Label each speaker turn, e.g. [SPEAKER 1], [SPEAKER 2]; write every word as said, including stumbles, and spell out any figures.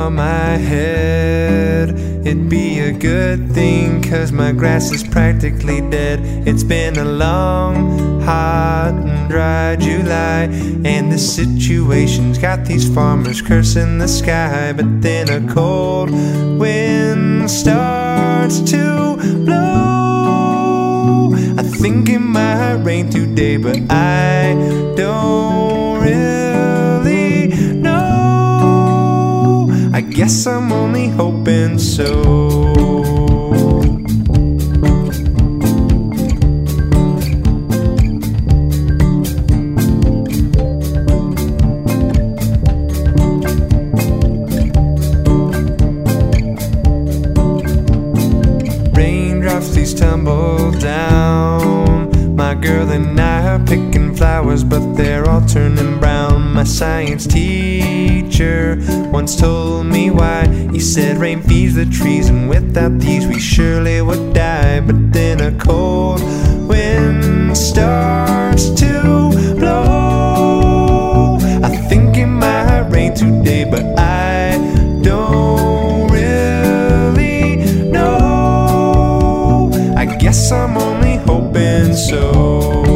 [SPEAKER 1] on my head. It'd be a good thing, 'cause my grass is practically dead. It's been a long, hot and dry July, and this situation's got these farmers cursing the sky. But then a cold wind starts to blow. I think it might rain today, but I don't really know. I guess I'm only hoping so. Raindrops, these tumble down. My girl and I are picking flowers, but they're all turning brown. My science teacher once told me why. He said rain feeds the trees, and without these we surely would die. But then a cold wind starts to blow. I think it might rain today, but I don't really know. I guess I'm only hoping so.